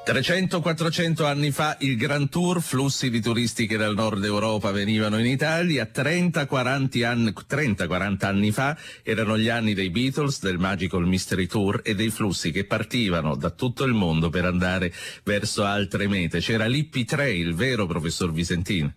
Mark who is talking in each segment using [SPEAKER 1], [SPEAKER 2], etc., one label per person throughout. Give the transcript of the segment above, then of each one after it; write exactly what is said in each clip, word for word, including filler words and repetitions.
[SPEAKER 1] trecento quattrocento anni fa il Grand Tour, flussi di turisti che dal nord Europa venivano in Italia. trenta quaranta anni, trenta quaranta anni fa erano gli anni dei Beatles, del Magical Mystery Tour e dei flussi che partivano da tutto il mondo per andare verso altre mete. C'era l'Hippie Trail, vero professor Visentini?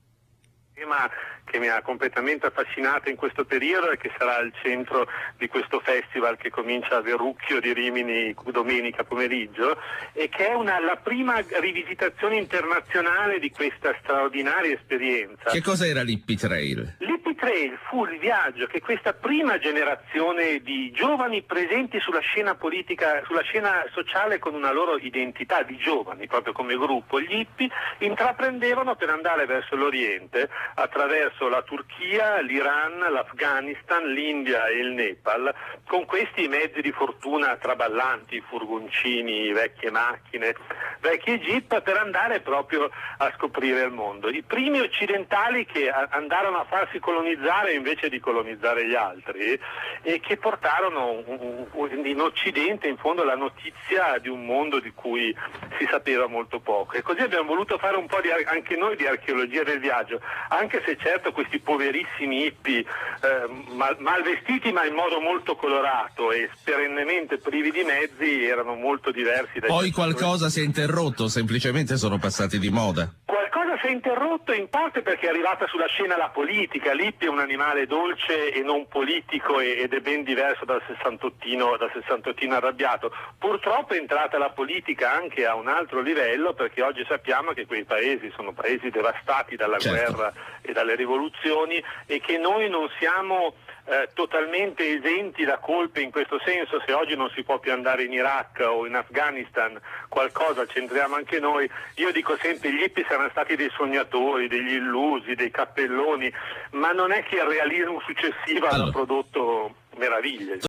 [SPEAKER 2] Tema che mi ha completamente affascinato in questo periodo e che sarà al centro di questo festival che comincia a Verrucchio di Rimini domenica pomeriggio, e che è una, la prima rivisitazione internazionale di questa straordinaria esperienza.
[SPEAKER 1] Che cos'era l'Hippie Trail?
[SPEAKER 2] L'Hippie Trail fu il viaggio che questa prima generazione di giovani presenti sulla scena politica, sulla scena sociale con una loro identità di giovani, proprio come gruppo, gli hippie, intraprendevano per andare verso l'Oriente attraverso la Turchia, l'Iran, l'Afghanistan, l'India e il Nepal, con questi mezzi di fortuna traballanti, furgoncini, vecchie macchine, vecchie jeep, per andare proprio a scoprire il mondo. I primi occidentali che andarono a farsi colonizzare invece di colonizzare gli altri, e che portarono in Occidente in fondo la notizia di un mondo di cui si sapeva molto poco. E così abbiamo voluto fare un po' di, anche noi, di archeologia del viaggio, anche se certo questi poverissimi hippie eh, mal, mal vestiti ma in modo molto colorato e perennemente privi di mezzi erano molto diversi dai.
[SPEAKER 1] Poi qualcosa si è interrotto, semplicemente sono passati di moda.
[SPEAKER 2] Qualcosa si è interrotto in parte perché è arrivata sulla scena la politica. L'hippie è un animale dolce e non politico ed è ben diverso dal sessantottino, dal sessantottino arrabbiato. Purtroppo è entrata la politica anche a un altro livello, perché oggi sappiamo che quei paesi sono paesi devastati dalla
[SPEAKER 1] certo.
[SPEAKER 2] guerra e dalle rivoluzioni, e che noi non siamo eh, totalmente esenti da colpe in questo senso. Se oggi non si può più andare in Iraq o in Afghanistan, qualcosa c'entriamo anche noi. Io dico sempre, gli hippie saranno stati dei sognatori, degli illusi, dei cappelloni, ma non è che il realismo successivo
[SPEAKER 1] allora.
[SPEAKER 2] ha prodotto meraviglie.